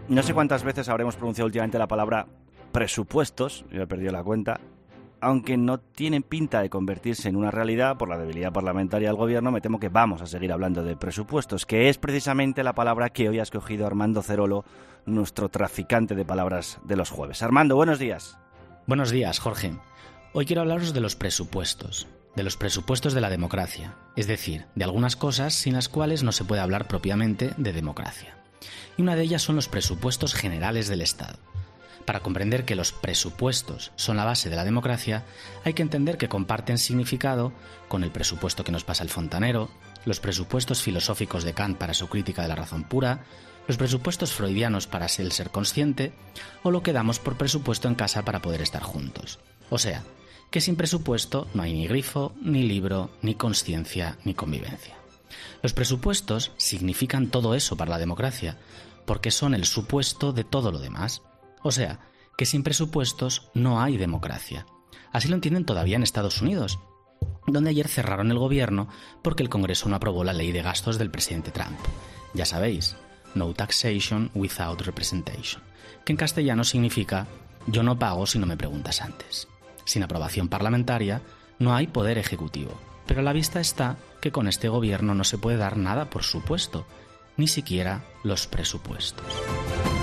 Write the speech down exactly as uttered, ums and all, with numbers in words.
No sé cuántas veces habremos pronunciado últimamente la palabra presupuestos, yo he perdido la cuenta, aunque no tienen pinta de convertirse en una realidad por la debilidad parlamentaria del gobierno. Me temo que vamos a seguir hablando de presupuestos, que es precisamente la palabra que hoy ha escogido Armando Cerolo, nuestro traficante de palabras de los jueves. Armando, buenos días. Buenos días, Jorge. Hoy quiero hablaros de los presupuestos, de los presupuestos de la democracia, es decir, de algunas cosas sin las cuales no se puede hablar propiamente de democracia. Y una de ellas son los presupuestos generales del Estado. Para comprender que los presupuestos son la base de la democracia, hay que entender que comparten significado con el presupuesto que nos pasa el fontanero, los presupuestos filosóficos de Kant para su crítica de la razón pura, los presupuestos freudianos para el ser consciente, o lo que damos por presupuesto en casa para poder estar juntos. O sea, que sin presupuesto no hay ni grifo, ni libro, ni consciencia, ni convivencia. Los presupuestos significan todo eso para la democracia, porque son el supuesto de todo lo demás. O sea, que sin presupuestos no hay democracia. Así lo entienden todavía en Estados Unidos, donde ayer cerraron el gobierno porque el Congreso no aprobó la ley de gastos del presidente Trump. Ya sabéis, no taxation without representation, que en castellano significa yo no pago si no me preguntas antes. Sin aprobación parlamentaria no hay poder ejecutivo, pero a la vista está que con este gobierno no se puede dar nada por supuesto, ni siquiera los presupuestos.